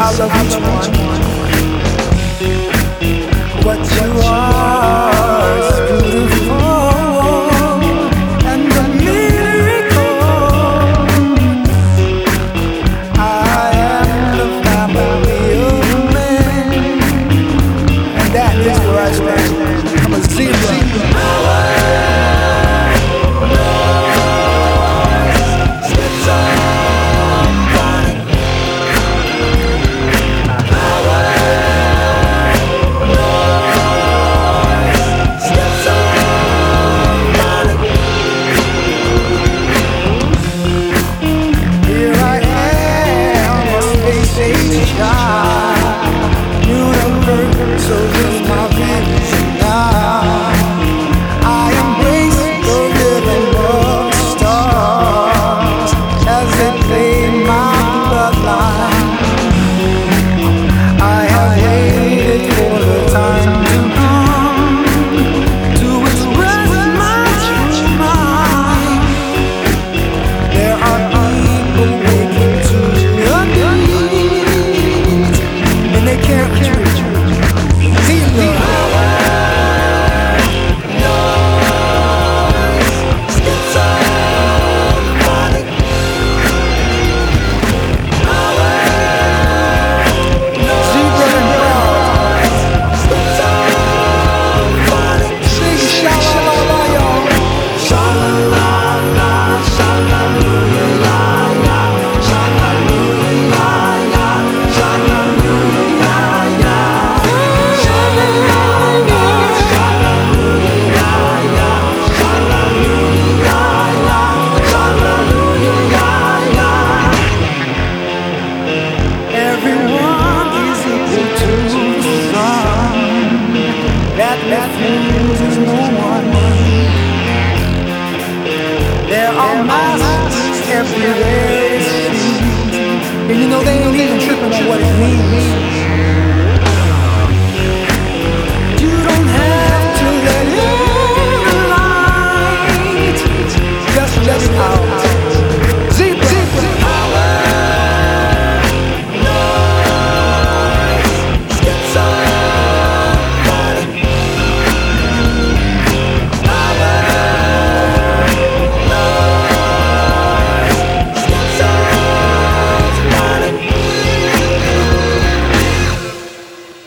love each one. What you are is beautiful, and the miracle. I am the family of man, and that is where I stand. I'm a zebra. There are masks everywhere, and you know they ain't even tripping on what it means.